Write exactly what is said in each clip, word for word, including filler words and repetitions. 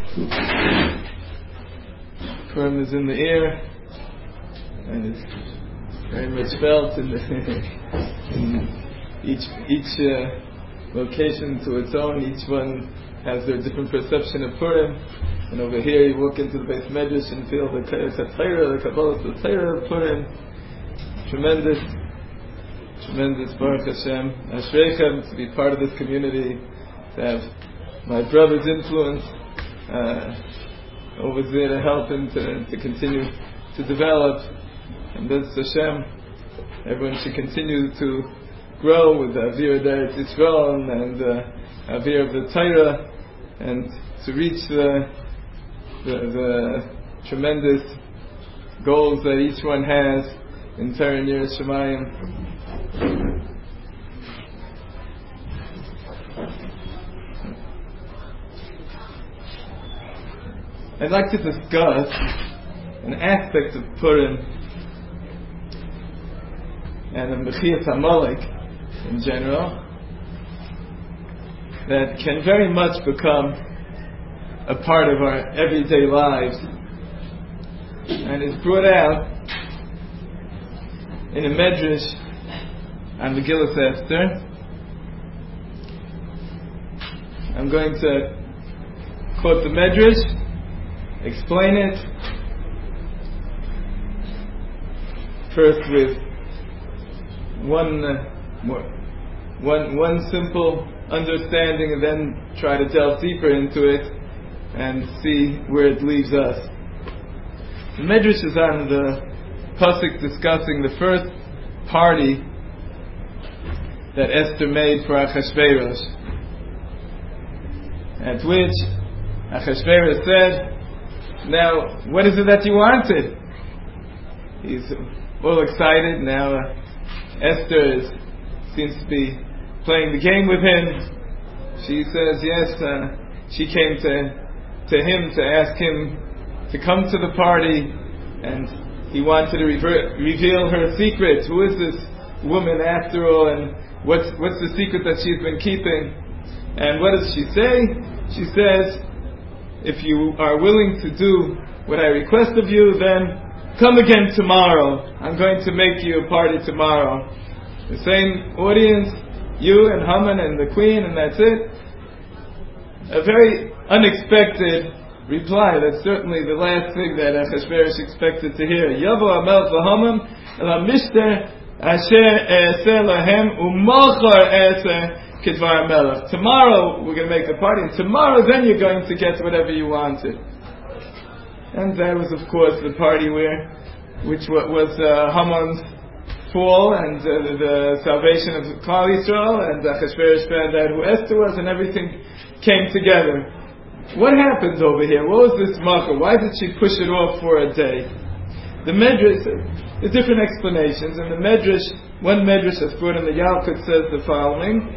Purim is in the air, and it's very much felt in, the in each each uh, location to its own. Each one has their different perception of Purim. And over here, you walk into the Beis Medrash and feel the Torah, the Kabbalah, the Torah of Purim. Tremendous, tremendous Baruch Hashem. Ashreichem to be part of this community, to have my brother's influence uh, over there to help him to, to continue to develop. And this Hashem, everyone should continue to grow with the Avir D'Eretz Yisrael and uh, Avir of the Torah, and to reach the, the the tremendous goals that each one has in Torah and Yiras Shamayim. I'd like to discuss an aspect of Purim and of Mechiyas HaMolek in general that can very much become a part of our everyday lives, and is brought out in a medrash on Megillas Esther. I'm going to quote the medrash, explain it first with one uh, more, one one simple understanding, and then try to delve deeper into it and see where it leaves us. The medrash is on the pasuk discussing the first party that Esther made for Achashverosh, at which Achashverosh said, "Now, what is it that you wanted?" He's all excited. Now uh, Esther is, seems to be playing the game with him. She says, yes, uh, she came to to him to ask him to come to the party, and he wanted to rever- reveal her secret. Who is this woman after all, and what's what's the secret that she's been keeping? And what does she say? She says, if you are willing to do what I request of you, then come again tomorrow. I'm going to make you a party tomorrow. The same audience, you and Haman and the queen, and that's it. A very unexpected reply. That's certainly the last thing that Achashverosh expected to hear. Yavo Hamelech v'Haman el hamishter asher e'aseh lahem u'machar e'aseh k'dvar hamelech. Tomorrow we're going to make the party, and tomorrow then you're going to get whatever you wanted. And that was, of course, the party where, which was uh, Haman's fall and uh, the, the salvation of Klal Yisrael, and Achashverosh found out who Esther was, and everything came together. What happened over here? What was this macha? Why did she push it off for a day? The medrash, the different explanations, and the medrash, one medrash that's brought in the Yalkut says the following: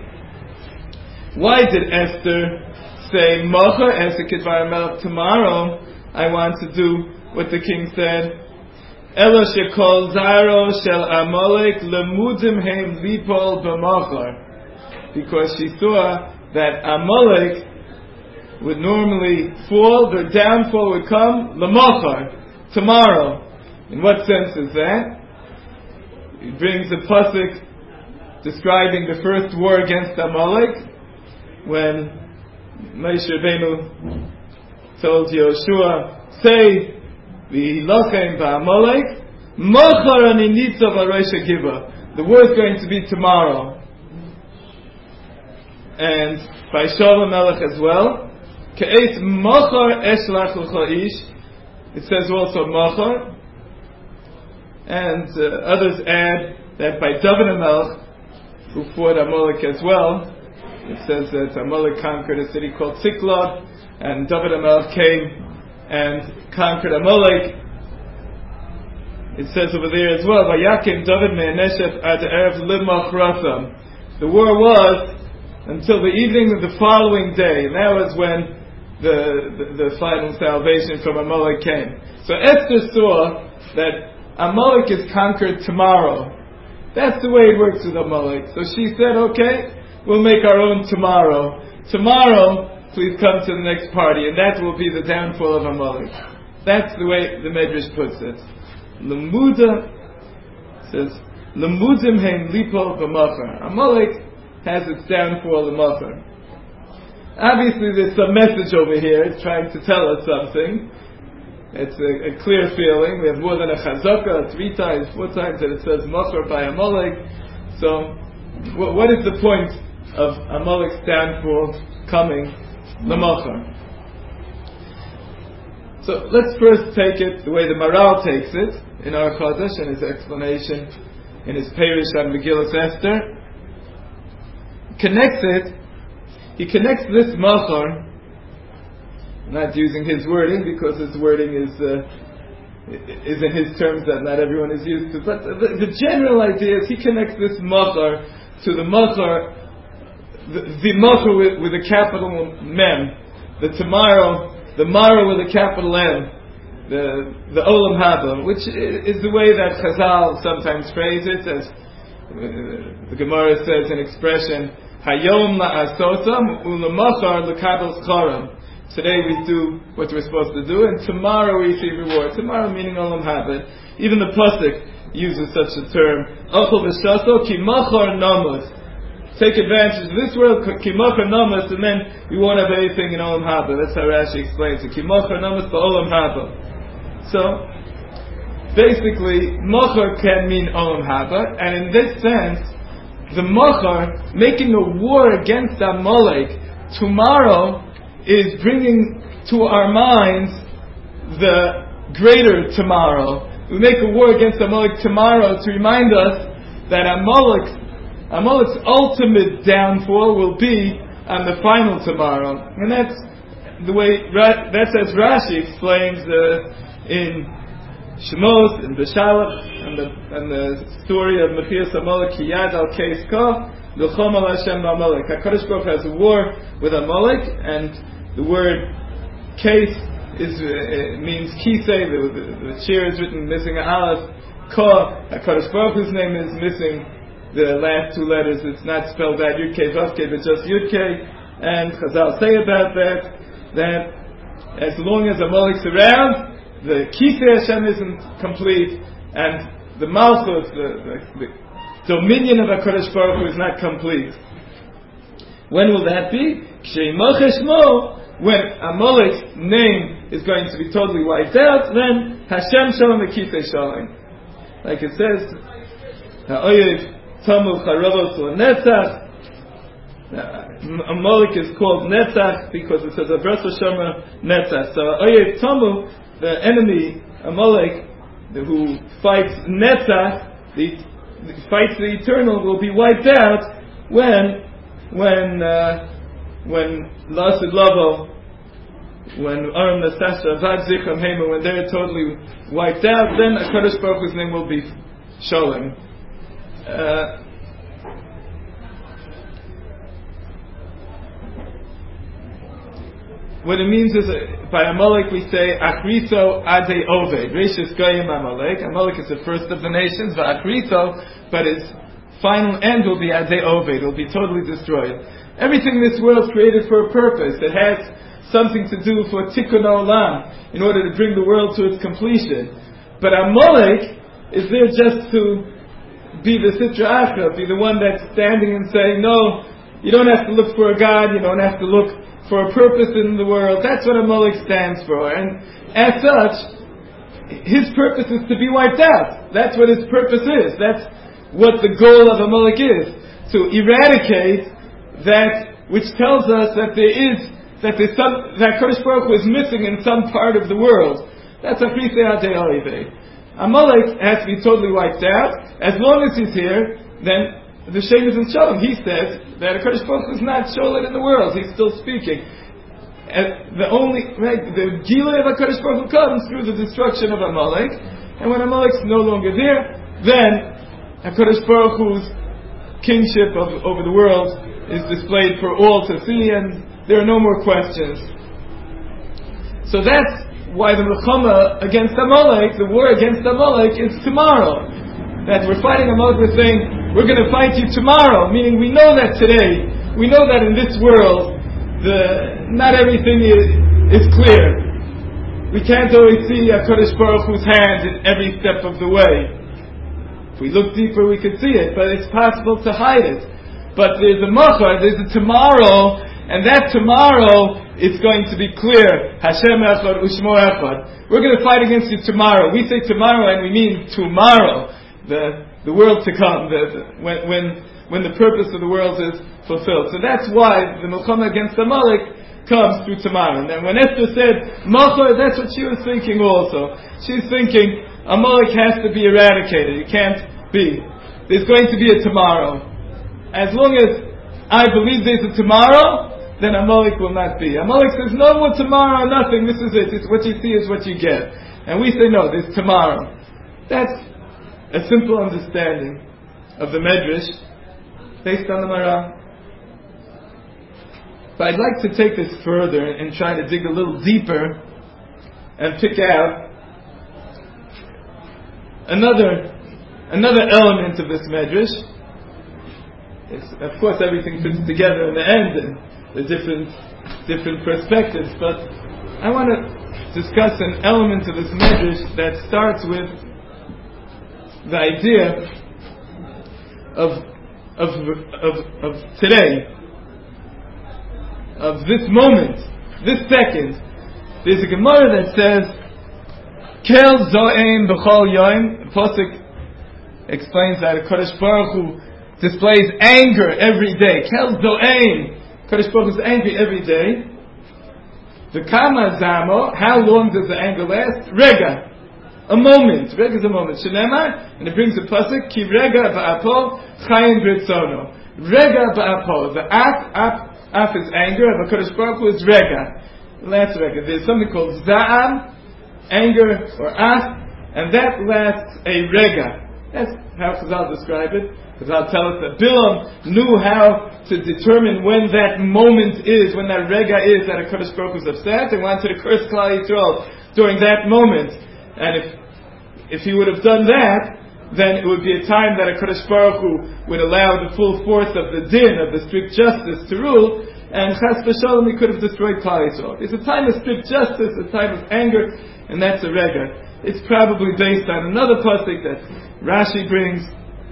why did Esther say macha Esther kidvar melech, tomorrow I want to do what the king said? Ela shekol zaro shel Amalek lemudim heim lipol b'machar, because she saw that Amalek would normally fall, their downfall would come l'machar, tomorrow. In what sense is that? He brings a pasuk describing the first war against Amalek, when Moshe Rabbeinu told Yoshua, say v'hilachem ba'Amalek machar ani nitzav al rosh hagiva. The war is going to be tomorrow. And by Shalom Melech as well, Ke'et machar eshlach l'cha ish, it says also machar. And uh, others add that by David HaMelech, who fought Amalek as well, it says that Amalek conquered a city called Siklag, and David HaMelech came and conquered Amalek. It says over there as well, Vayakim David me'aneshef ad erev limachrasam. The war was until the evening of the following day, and that was when the, the, the final salvation from Amalek came. So Esther saw that Amalek is conquered tomorrow. That's the way it works with Amalek. So she said, okay, we'll make our own tomorrow. Tomorrow, please come to the next party, and that will be the downfall of Amalek. That's the way the Medrash puts it. Lemuda says, Lemudim hein lipo b'machar. Amalek has its downfall in Machar. Obviously there's some message over here, it's trying to tell us something. It's a, a clear feeling. We have more than a chazaka, three times, four times that it says Machar by Amalek. So, what, what is the point of Amalek's downfall coming? The Machar. So, let's first take it the way the Maral takes it in our Chodesh and his explanation in his Perish on Megillas Esther. Connects it, he connects this Machar, not using his wording because his wording is uh, is in his terms that not everyone is used to, but the, the general idea is he connects this Machar to the Machar, the, the Machar with, with a capital Mem, the tomorrow, the Mara with a capital M, the the Olam Haba, which is the way that Chazal sometimes phrase it, as uh, the Gemara says an expression, Hayom la'asotam u'lamachar l'kabel schorem. Today we do what we're supposed to do, and tomorrow we receive reward. Tomorrow meaning Olam Haba. Even the Pasuk uses such a term. Ochel v'shaso ki machar namus. Take advantage of this world, ki machar namus, and then we won't have anything in Olam Haba. That's how Rashi explains it. Ki machar namus ba'olam haba. So, basically, machar can mean Olam Haba, and in this sense, the machar, making a war against Amalek tomorrow, is bringing to our minds the greater tomorrow. We make a war against Amalek tomorrow to remind us that Amalek's, Amalek's ultimate downfall will be on the final tomorrow. And that's the way, that's as Rashi explains uh, in Shemos, in Beshalach, and the, and the story of Mechias Amalek, Kiyad al Keis Ka, L'chom al Hashem Amalek. HaKadosh Baruch Hu has a war with Amalek, and the word Keis is, uh, means Kisei, the, the, the cheer is written missing a aleph. Ka, HaKadosh Baruch Hu's name is missing the last two letters, it's not spelled out Yud Kei Vav Kei, but just Yud Kei, and Chazal say about that, that as long as Amalek's around, the Kisei Hashem isn't complete, and the Malchus, the, the, the dominion of HaKadosh Baruch Hu is not complete. When will that be? When Amalek's name is going to be totally wiped out, then Hashem Shalom v'Kisei Shalom. Like it says, Ha'oyev Tamu Charavos L'Netzach. Amalek is called Netzach because it says Abras Shama Netzach. So Ha'oyev Tamu, the enemy Amalek, who fights Netzach, the fights the eternal, will be wiped out when when uh, when Lasid Lavo, when Aram Nastasha Avad Zichram Hema, when they're totally wiped out, then HaKadosh Baruch Hu's name will be Shalom. Uh, What it means is, uh, by Amalek we say, Achriso Ade Oved. Rishis Goyim Amalek. Amalek is the first of the nations, but Achriso, but its final end will be Ade Oved. It will be totally destroyed. Everything in this world is created for a purpose. It has something to do for Tikkun Olam, in order to bring the world to its completion. But Amalek is there just to be the Sitra Achra, be the one that's standing and saying, no, you don't have to look for a God, you don't have to look for a purpose in the world. That's what Amalek stands for. And as such, his purpose is to be wiped out. That's what his purpose is. That's what the goal of Amalek is. To eradicate that which tells us that there is, that there's some, that Kodesh Baruch Hu is missing in some part of the world. That's Achrisei Adei Oivei. Amalek has to be totally wiped out. As long as he's here, then the Shem is in Shalom. He says that HaKadosh Baruch Hu is not Sholet in the world. He's still speaking. And the only, right, the Gilui of HaKadosh Baruch Hu comes through the destruction of Amalek. And when Amalek's no longer there, then HaKadosh Baruch Hu's kingship of, over the world is displayed for all to see, and there are no more questions. So that's why the Milchama against Amalek, the war against Amalek, is tomorrow. That we're fighting Amalek, we're saying, we're going to fight you tomorrow, meaning we know that today, we know that in this world, the not everything is, is clear. We can't always see HaKadosh Baruch Hu's hand in every step of the way. If we look deeper, we could see it, but it's possible to hide it. But there's a machar, there's a tomorrow, and that tomorrow is going to be clear. Hashem echad u'shmo echad. We're going to fight against you tomorrow. We say tomorrow, and we mean tomorrow, the the world to come, the, the, when when when the purpose of the world is fulfilled. So that's why the milchama against Amalek comes through tomorrow. And then when Esther said machar, that's what she was thinking also. She's thinking Amalek has to be eradicated. It can't be. There's going to be a tomorrow. As long as I believe there's a tomorrow, then Amalek will not be. Amalek says, no more tomorrow, nothing, this is it. It's what you see is what you get. And we say, no, there's tomorrow. That's a simple understanding of the Medrash based on the Marah. But I'd like to take this further and try to dig a little deeper and pick out another another element of this Medrash. It's, of course, everything fits together in the end and the different different perspectives, but I want to discuss an element of this Medrash that starts with the idea of of of, of today, of this moment, this second. There's a Gemara that says, Kel zo'ein b'chol yoim. Pasuk explains that HaKadosh Baruch Hu displays anger every day. Kel zo'ein. HaKadosh Baruch Hu is angry every day. The kama zamo. How long does the anger last? Rega. A moment. Rega is a moment. Shenema. And it brings a pasuk. Ki rega ba'apo chayim b'ritzono. Rega ba'apo. The af, af, af is anger. And HaKadosh Baruch Hu is rega. Last rega. There's something called za'am, anger or af, and that lasts a rega. That's how Chazal describe it. Chazal tell us that Bilam knew how to determine when that moment is, when that rega is that HaKadosh Baruch Hu is upset and wanted to curse Klal Yisrael during that moment. And if if he would have done that, then it would be a time that HaKadosh Baruch Hu would allow the full force of the din, of the strict justice to rule, and Chas v'Shalom he could have destroyed Klal Yisrael. It's a time of strict justice, a time of anger, and that's a rega. It's probably based on another pasuk that Rashi brings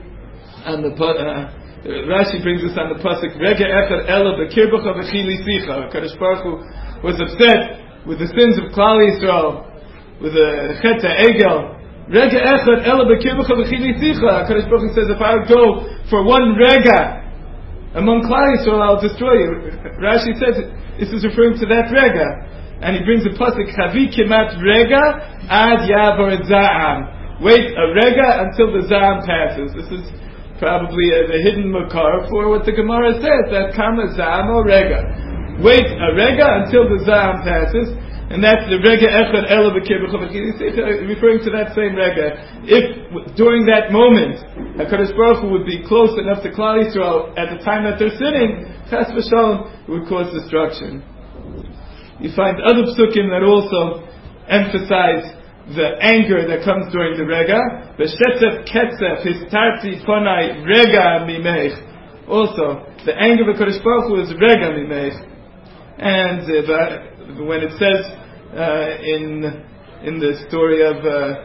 on the uh, Rashi brings us on the pasuk Rega echad ela b'kirbacha v'chili sicha. HaKadosh Baruch Hu was upset with the sins of Klal Yisrael, with the Chet Egel. Rega echad ela b'kirbacha v'chili sicha. HaKadosh Baruch Hu says, if I would go for one rega among Klal Yisrael, I'll destroy you. Rashi says this is referring to that rega. And he brings a pasuk, Chavi kimat rega ad yavor za'am. Wait a rega until the za'am passes. This is probably a, a hidden makar for what the Gemara says, that kama za'am o rega. Wait a rega until the za'am passes, and that's the rega echad ela b'kir b'chavachid, referring to that same rega. If during that moment HaKadosh Baruch Hu would be close enough to Klal Yisrael at the time that they're sinning, chas v'shalom, it would cause destruction. You find other psukim that also emphasize the anger that comes during the rega. V'shetzef ketzef histarti ponai rega mimech. Also, the anger of HaKadosh Baruch Hu is rega mimech. And uh, when it says uh, in in the story of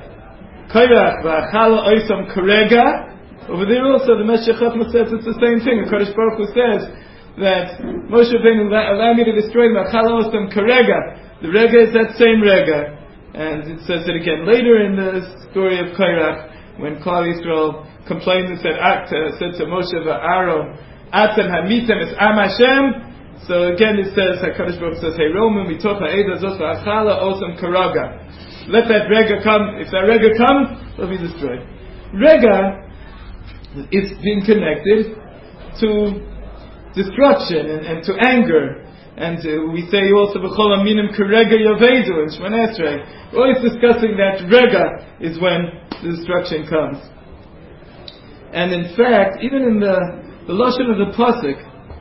Kairach v'achala oisam karega, over there also the Meshech Chochmah says it's the same thing. HaKadosh Baruch Hu says that Moshe Rabbeinu allow me to destroy them. Achalosam karega. The rega is that same rega, and it says it again later in the story of Kairach when Klal Yisrael complained and said, "Akta," said to Moshe v'Aaron, "Atem hamitem es am Hashem." So again it says, Hakadosh Baruch Hu says, "Hey Roman mitoch ha'eda zos v'achala osam karaga." Let that rega come. If that rega comes, it'll be destroyed. Rega is being connected to destruction and, and to anger, and uh, we say also b'chol aminim kerega yavedu in Shemona Esrei. We're always discussing that rega is when the destruction comes. And in fact, even in the the lashon of the pasuk,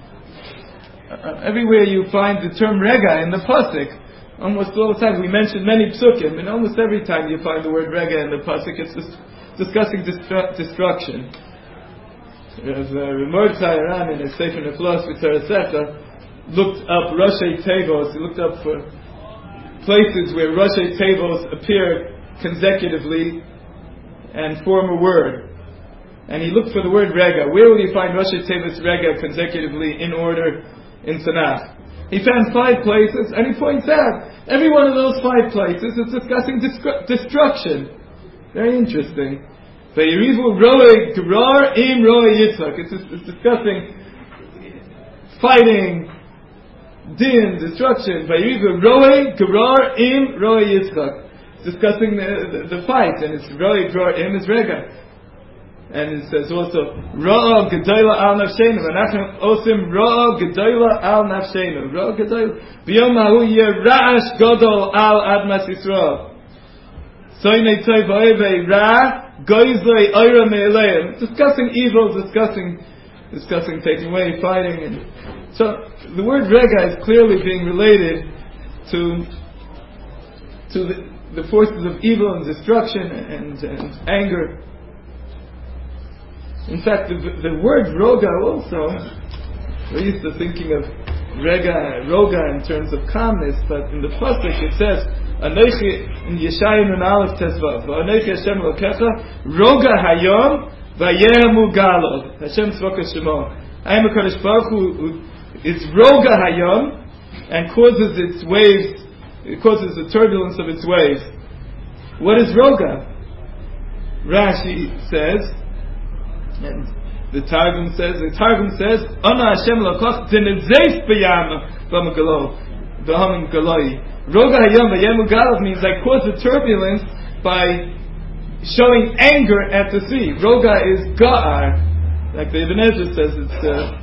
uh, everywhere you find the term rega in the pasuk, almost all the time we mention many psukim, and almost every time you find the word rega in the pasuk, it's dis- discussing destru- destruction. As uh, Mordechai Aran in his Sefer Neflos V'Tzara Secha looked up Rashi Tevos. He looked up for places where Rashi Tevos appear consecutively and form a word. And he looked for the word Rega. Where will you find Rashi Tevos Rega consecutively in order in Tanakh? He found five places, and he points out every one of those five places is discussing destru- destruction. Very interesting. Vayirivu roe gerar im roe Yitzchak. It's, it's discussing fighting, din, destruction. Vayirivu roe gerar im roe Yitzchak. It's discussing the, the, the fight, and it's roe gerar im is Rega. And it says also, Ra'a Gedola al Nafshenu. Anachnu osim Ra'a Gedola al Nafshenu. Ra'a Gedola. B'yom hahu yeh ra'ash godol al admas Yisrael. Soynei tov oivei ra' goizlei oira me'eleim. Discussing evil, discussing, discussing taking away, fighting. And so, the word Rega is clearly being related to, to the, the forces of evil and destruction and, and anger. In fact, the, the word Roga also, we're used to thinking of Rega, Roga in terms of calmness, but in the Pasuk it says, Anochi, in Yeshayim and Aleph Tesvav, Anochi Hashem Lokecha, Roga Hayom, Vayemu Galod, Hashem Tzvaka Shemo. I am a Kadosh Baruch Hu, it's Roga Hayom, and causes its waves, it causes the turbulence of its waves. What is Roga? Rashi says, and the Targum says, the Targum says, Ana Hashem Lokoch Zinezef B'yam B'magalo B'hamim Galoi. Roga Hayom V'yemu Galov means I cause the turbulence by showing anger at the sea. Roga is Ga'ar, like the Ibn Ezra says. It's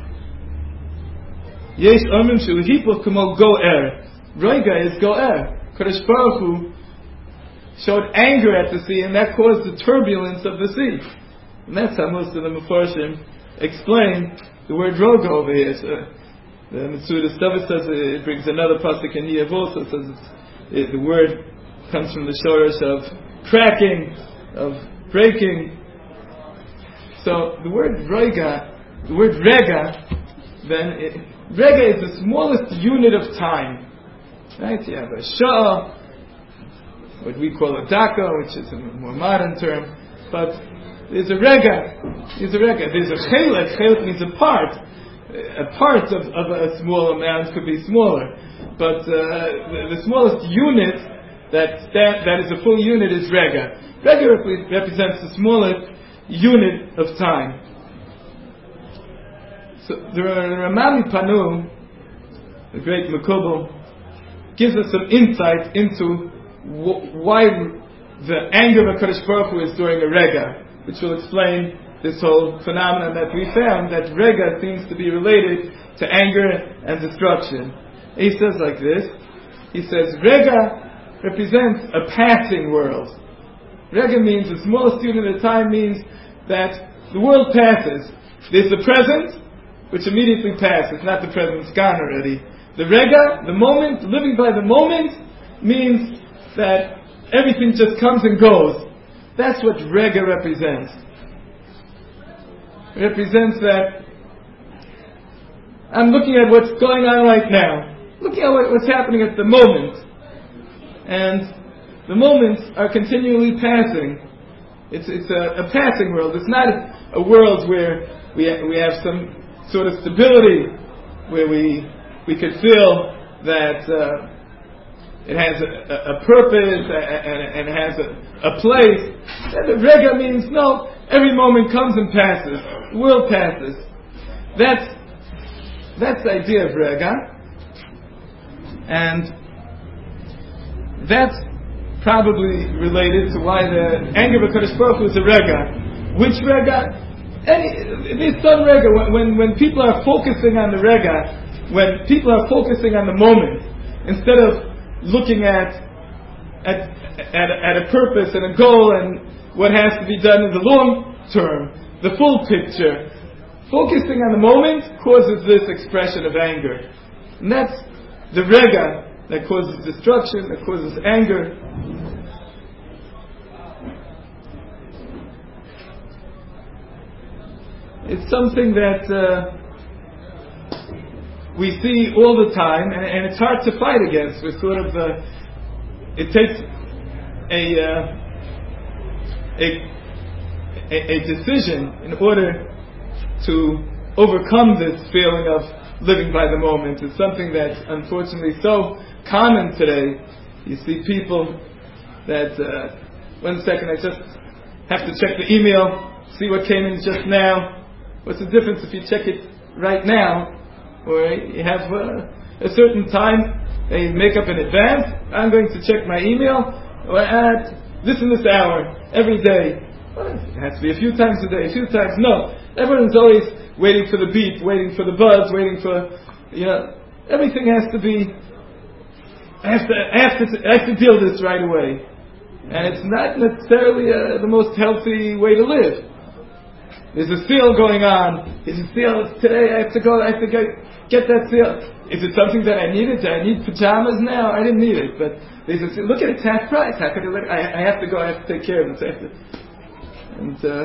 Yesh Omrim Shu Hipoch Kamo Go'er. Roga is Go'er. Kadosh Baruch Hu showed anger at the sea, and that caused the turbulence of the sea. And that's how most of the Mefarshim explain the word Roga over here. So, the Metzudas Tova says it, it brings another pasuk in here also says it's, it, the word comes from the shorish of cracking, of breaking. So the word Rega, the word Rega, then it, Rega is the smallest unit of time. Right? You have a Shah, what we call a Daka, which is a more modern term, but there's a Rega, there's a Rega, there's a Chelet, Chelet means a part. A part of, of a small amount could be smaller, but uh, the, the smallest unit that, that that is a full unit is Rega. Rega rep- represents the smallest unit of time. So the Ramami Panu, the great Mekubal, gives us some insight into wh- why the anger of HaKadosh Baruch Hu is during a Rega, which will explain this whole phenomenon that we found, that Rega seems to be related to anger and destruction. He says like this, he says, Rega represents a passing world. Rega means, the smallest unit of time means that the world passes. There's the present, which immediately passes, not the present, it's gone already. The Rega, the moment, living by the moment, means that everything just comes and goes. That's what Rega represents. It represents that I'm looking at what's going on right now, looking at what, what's happening at the moment, and the moments are continually passing. It's it's a, a passing world. It's not a, a world where we ha- we have some sort of stability, where we we could feel that uh, it has a, a, a purpose and, and it has a, a place. And the Rega means no. Every moment comes and passes. The world passes. That's that's the idea of Rega. And that's probably related to why the anger of HaKadosh Baruch Hu is a Rega. Which Rega? Any, there's some Rega. When, when, when people are focusing on the Rega, when people are focusing on the moment, instead of looking at at, at, at a purpose and a goal and what has to be done in the long term, the full picture. Focusing on the moment causes this expression of anger. And that's the Rega that causes destruction, that causes anger. It's something that uh, we see all the time, and, and it's hard to fight against. We're sort of, uh, it takes a, uh, a, a a decision in order to overcome this feeling of living by the moment. It's something that's unfortunately so common today. You see people that, uh, one second, I just have to check the email, see what came in just now. What's the difference if you check it right now, or you have uh, a certain time, they make up in advance, I'm going to check my email, or at this and this hour, every day. Well, it has to be a few times a day, a few times. No, everyone's always waiting for the beep, waiting for the buzz, waiting for, you know, everything has to be, I have to, I have to, I have to deal with this right away. And it's not necessarily uh, the most healthy way to live. There's a sale going on. There's a sale today. I have to go. I have to get, get that sale. Is it something that I needed? Do I need pajamas now? I didn't need it, but there's a sale. Look at it, it's half price. How could I look? I, I have to go. I have to take care of this. I have to, and uh,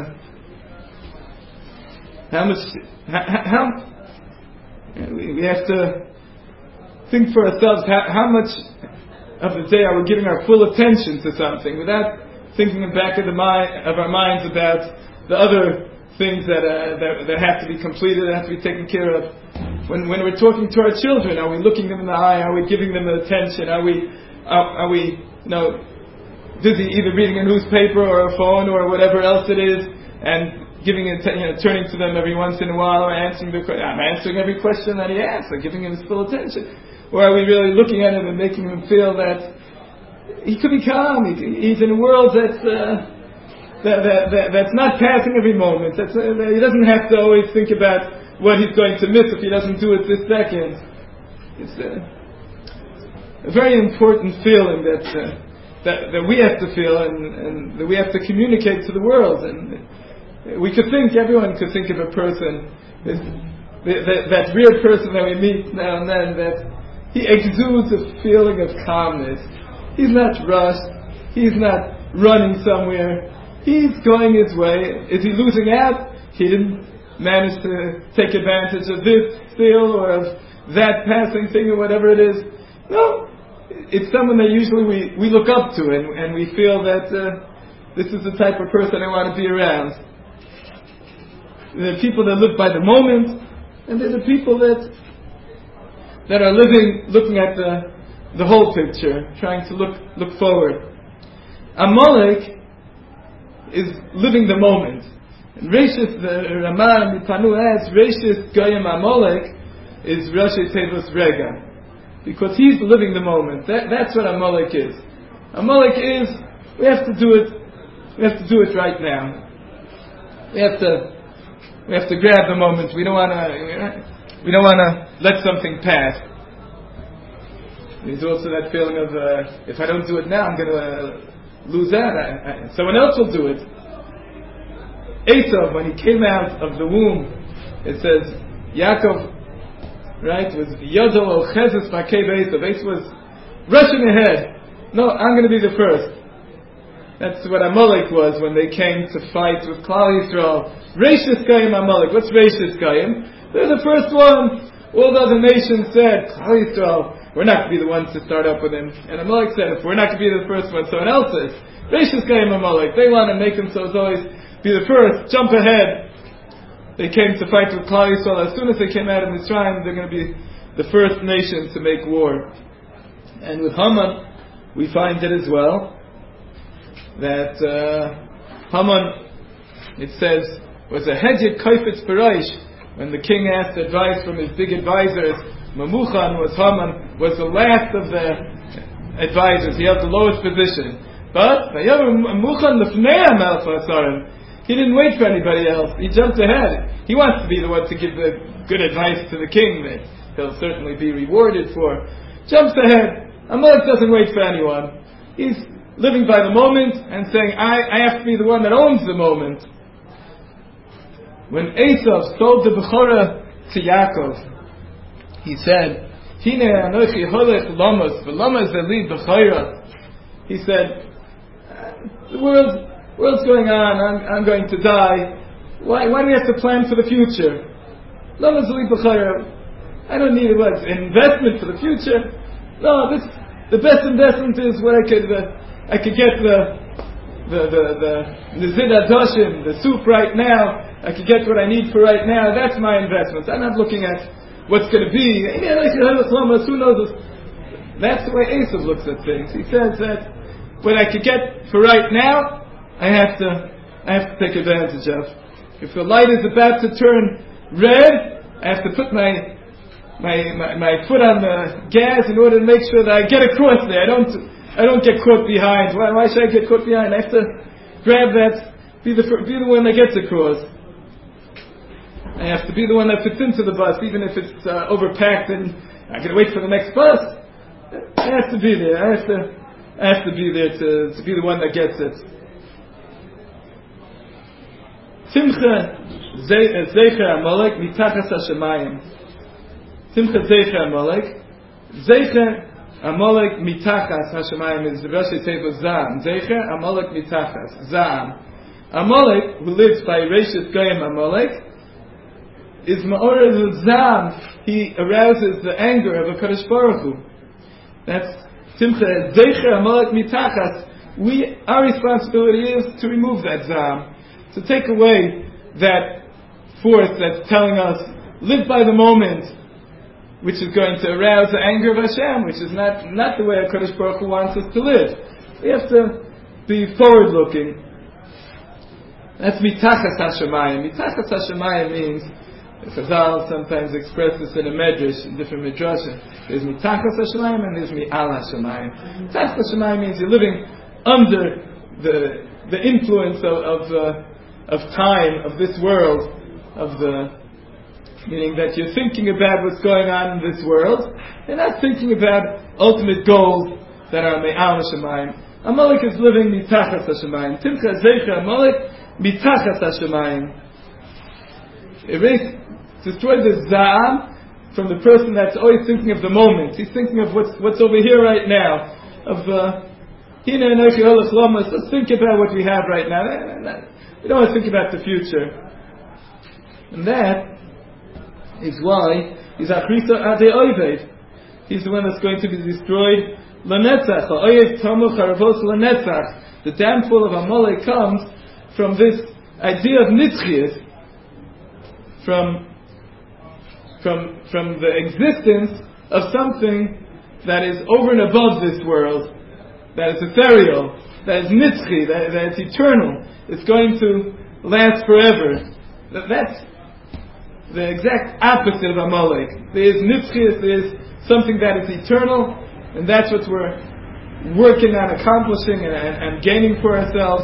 how much? How, how we, we have to think for ourselves. How, how much of the day are we giving our full attention to something without thinking in the back of the mind of our minds about the other things that, uh, that that have to be completed, that have to be taken care of. When when we're talking to our children, are we looking them in the eye? Are we giving them attention? Are we are, are we you know busy either reading a newspaper or a phone or whatever else it is, and giving it, you know, turning to them every once in a while, or answering the I'm answering every question that he asks, or giving him his full attention, or are we really looking at him and making him feel that he could be calm? He, he's in a world that's. Uh, That, that, that, that's not passing every moment. That's, uh, he doesn't have to always think about what he's going to miss if he doesn't do it this second. It's uh, a very important feeling that, uh, that that we have to feel, and, and that we have to communicate to the world. And we could think, everyone could think of a person, this, that, that real person that we meet now and then, that he exudes a feeling of calmness. He's not rushed. He's not running somewhere. He's going his way. Is he losing out? He didn't manage to take advantage of this sale or of that passing thing or whatever it is. No. It's someone that usually we, we look up to, and, and we feel that uh, this is the type of person I want to be around. There are people that live by the moment, and there are the people that that are living, looking at the the whole picture, trying to look look forward. Amalek is living the moment. And Reshis, the Ramah Mipanu adds, Reshis Goyim Amalek is Rashi Tevos Rega. Because he's living the moment. That, that's what Amalek is. Amalek is, we have to do it, we have to do it right now. We have to, we have to grab the moment. We don't want to, we don't want to let something pass. There's also that feeling of, uh, if I don't do it now, I'm going to uh, lose out. I, I, someone else will do it. Esav, when he came out of the womb, it says, Yaakov, right, was Yodel or Chezes Makeb Esav. Esav was rushing ahead. No, I'm going to be the first. That's what Amalek was when they came to fight with Klal Yisrael. Reishis Goyim Amalek. What's Reishis Goyim? They're the first ones. All the other nations said, Klal Yisrael, we're not going to be the ones to start up with him. And Amalek said, if we're not going to be the first one, someone else is. Reishis Goyim Amalek. They want to make themselves always be the first, jump ahead. They came to fight with Klal Yisrael. As soon as they came out of Mitzrayim, they're going to be the first nation to make war. And with Haman, we find it as well, that uh, Haman, it says, was a Hedjit Kaifetz Paraish. When the king asked advice from his big advisors, Memuchan was Haman, was the last of the advisors. He held the lowest position. But he didn't wait for anybody else. He jumped ahead. He wants to be the one to give the good advice to the king that he'll certainly be rewarded for. Jumps ahead. Amalek doesn't wait for anyone. He's living by the moment and saying, I, I have to be the one that owns the moment. When Esav sold the Bechorah to Yaakov, he said, Hine anochi holech lamos, v'lamos eli b'chorah. He said, the world, world's going on, I'm, I'm going to die. Why, why do we have to plan for the future? Lamos eli b'chorah. I don't need what an investment for the future. No, this the best investment is where I could uh, I could get the the the the nizid adoshim, the soup right now. I could get what I need for right now. That's my investment. I'm not looking at what's going to be. Who knows? That's the way Esav looks at things. He says that what I could get for right now, I have to I have to take advantage of. If the light is about to turn red, I have to put my my my, my foot on the gas in order to make sure that I get across there. I don't I don't get caught behind. Why, why should I get caught behind? I have to grab that, be the be the one that gets across. I have to be the one that fits into the bus, even if it's uh, overpacked and I gotta wait for the next bus. I have to be there. I have to I have to be there to, to be the one that gets it. Simcha Zeicha Amalek mitachas hashamayim. Simcha Zeicha Amalek. Zeicha Amalek mitachas hashamayim is the Rashi Teva Zam. Zeicha Amalek mitachas Zam. Amalek, who lives by Reshus Goyim Amalek, is ma'orah zam. He arouses the anger of a Kadosh Baruch Hu. That's Simcha Zeicha Amalek mitachas. We, our responsibility is to remove that zam, to take away that force that's telling us live by the moment, which is going to arouse the anger of Hashem, which is not not the way a Kadosh Baruch Hu wants us to live. We have to be forward-looking. That's mitachas hashamayim. Mitachas hashamayim means, Chazal sometimes express this in a medrash, in different midrashim. There's mitachas hashamayim and there's mi'al hashamayim. Mitachas hashamayim means you're living under the the influence of of, uh, of time, of this world, of the meaning that you're thinking about what's going on in this world. You're not thinking about ultimate goals that are mi'al hashamayim. Amalek is living mitachas hashamayim. Timcha zeicha Amalek mitachas hashamayim. Erase, destroy the za'am from the person that's always thinking of the moment. He's thinking of what's what's over here right now. Of hina enochi holach lamas. Let's think about what we have right now. We don't want to think about the future. And that is why he's achrisa ade oived. He's the one that's going to be destroyed. Lanetzach ha'oyev tamu charavos lanetzach. The downfall of Amalek comes from this idea of nitzchias, from from from the existence of something that is over and above this world, that is ethereal, that is nitzchi, that, that is eternal. It's going to last forever. That, that's the exact opposite of Amalek. There is nitzchi, there is something that is eternal, and that's what we're working on accomplishing and, and, and gaining for ourselves.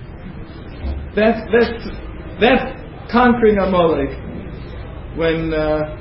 That's that's that's conquering Amalek. When uh,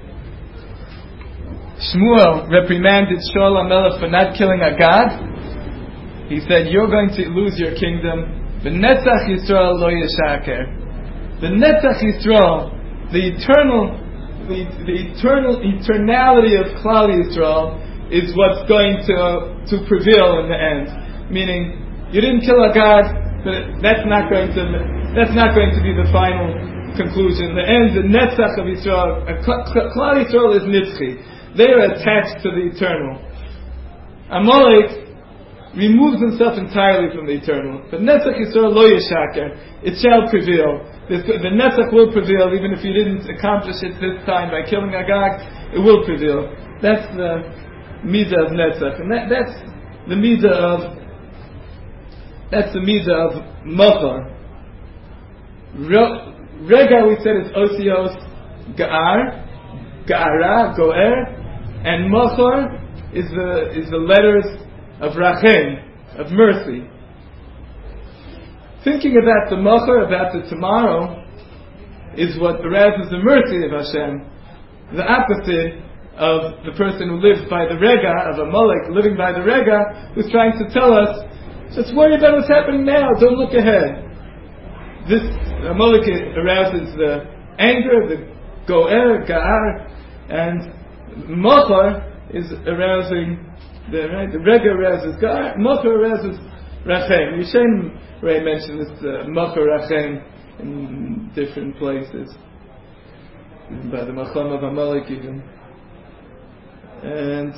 Shmuel reprimanded Shaul HaMelech for not killing Agag, he said, "You're going to lose your kingdom. The Netzach Yisrael lo yeshaker." The Netzach Yisrael, the eternal, the, the eternal eternality of Klal Yisrael, is what's going to to prevail in the end. Meaning, you didn't kill Agag, but that's not going to that's not going to be the final conclusion. The end, the Netzach of Yisrael, Klal Yisrael is Nitzchi. They are attached to the eternal. Amalek removes himself entirely from the eternal. But Netzach Yisrael lo yeshaker. It shall prevail. The, the Netzach will prevail, even if you didn't accomplish it this time by killing Agag. It will prevail. That's the midah of Netzach, and that, that's the midah of that's the midah of Machar. Rega, we said, is Osios Ga'ar, Ga'ara, Go'er, and Machar is the is the letters of Rachem, of mercy. Thinking about the Machar, about the tomorrow, is what arouses the mercy of Hashem. The opposite of the person who lives by the Rega, of Amalek living by the Rega, who's trying to tell us, just worry about what's happening now, don't look ahead. This Amalek arouses the anger, the Go'er, Ga'ar, and Machar is arousing the right. The Rega arouses Ga'ar, Machar arouses Rachem. Yishen Ray mentioned this uh, Machar Rachem in different places, even by the Macham of Amalek even. And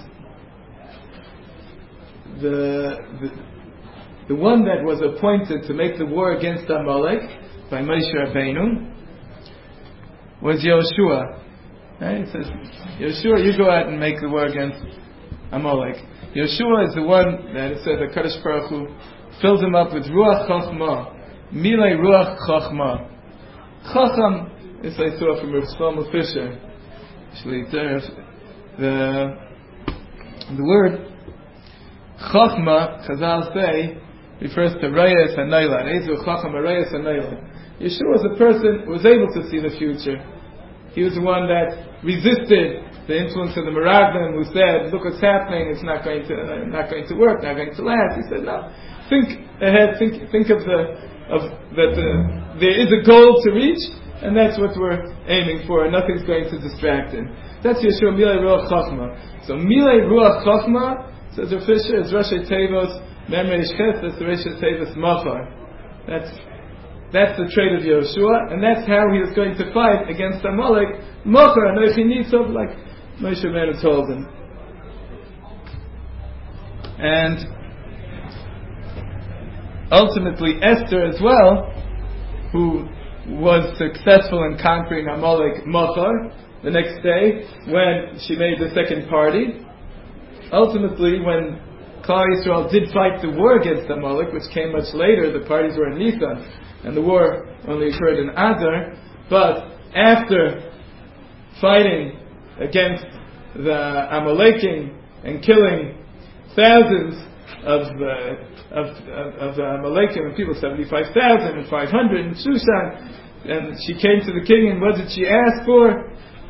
the, the the one that was appointed to make the war against Amalek by Moshe Rabbeinu was Yoshua. Right? It says, Yoshua, you go out and make the war against Amalek. Yoshua is the one that it says that HaKadosh Baruch Hu fills him up with Ruach Chachma, Milei Ruach Chachma. Chacham, this I saw from Rav Shlomo Fisher. Actually, the the word Chachma, Chazal say, refers to Reyes HaNoilad. Ezu Chacham Reyes HaNoilad. Yeshua was a person who was able to see the future. He was the one that resisted the influence of the Meraglim, who said, "Look what's happening. It's not going to, uh, not going to work. Not going to last." He said, "No. Think ahead. Think, think of the, of that. The, there is a goal to reach, and that's what we're aiming for. And nothing's going to distract him." That's Yeshua Milei Ruach Chachma. So Milei Ruach Chachma, says Rav Fisher, is Rashi Tevos Memrei Ches. That's the Rashi Tevos Machar. That's That's the trait of Yoshua, and that's how he was going to fight against Amalek. Mocher, Anochi Nitzov, like Moshe Rabbeinu told him. And ultimately Esther as well, who was successful in conquering Amalek Mocher the next day when she made the second party. Ultimately, when Klal Yisrael did fight the war against Amalek, which came much later, the parties were in Nisan, and the war only occurred in Adar. But after fighting against the Amalekim and killing thousands of uh, of, of, of the Amalekim and people, seventy-five thousand and five hundred in Shushan, and she came to the king, and what did she ask for?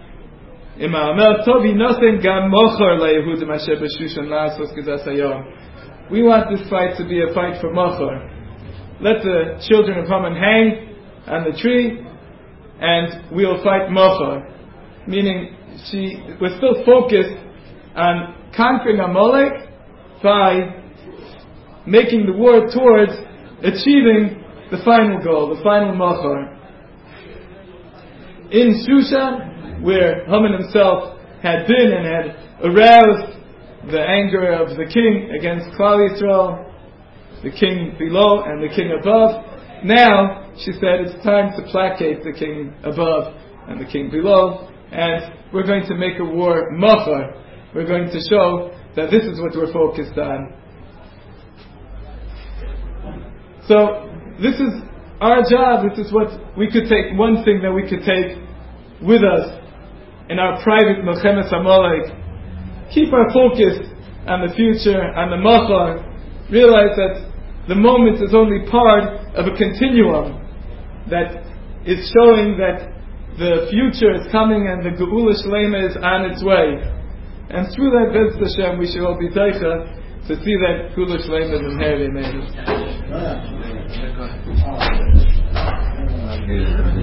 We want this fight to be a fight for Mocher. Let the children of Haman hang on the tree, and we'll fight Mocher. Meaning, she was still focused on conquering Amalek by making the war towards achieving the final goal, the final Mocher. In Shushan, where Haman himself had been and had aroused the anger of the king against Klal Yisrael, the king below and the king above. Now, she said, it's time to placate the king above and the king below, and we're going to make a war Mocher. We're going to show that this is what we're focused on. So, this is our job. This is what we could take, one thing that we could take with us in our private Melchemes Amalek. Keep our focus on the future, on the Mocher. Realize that the moment is only part of a continuum that is showing that the future is coming and the Geula Shlema is on its way. And through that, Bez Hashem, we should all be teicha to see that Geula Shlema is inherited.